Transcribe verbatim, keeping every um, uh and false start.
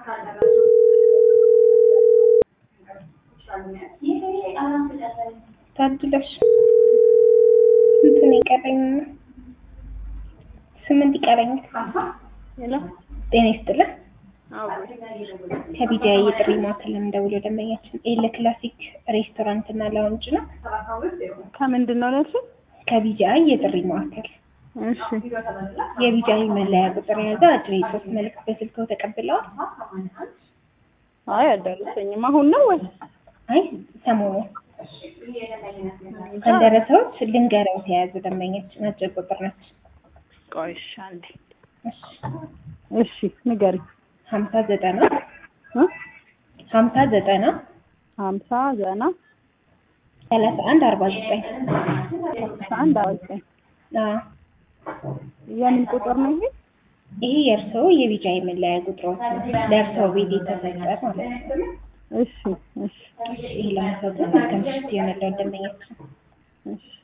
ታድለሽ እንትን ይቀረኝ ስምንት ይቀረኝ ሄሎ ጤና ይስጥልኝ አዎ ከቢጃይ የጥሪ ማዕከል እንደውሎ ደንበኛችን ኤል ክላሲክ ሬስቶራንት እና ላውንጅ ነው ከምንድን ነው ለሱ ከቢጃይ የጥሪ ማዕከል እሺ የቢጃይ መለያ ቁጥር የያዘ አጭር የጽሁፍ መልዕክት በስልክዎ ተቀብለዋል? አይ አልደረሰኝም አሁን ነው ወይ አይ ሰሞኑን ከደረሰዎች ልንገረው ተያዘ ደንበኛችን አጭር ቁጥር ነች ቆይ እሺ አንዴ እሺ እሺ ንገሪ ሀምሳ ዘጠና እ ሀምሳ ዘጠና ሀምሳ ዘጠና ሰላሳ አንድ አርባ ዘጠኝ ሰላሳ አንድ አርባ ዘጠኝ አዎ የምን ቁጥር ነው ይሄ? ይሄ የእርስዎ የቢጃይ መለያ ቁጥሮች ነው ለእርስዎ ቤት የተሰጠ ማለት ነው እሺ እሺ ይሄ ለማሳወቅ ከምሽት የመጣው ደንበኛችን እሺ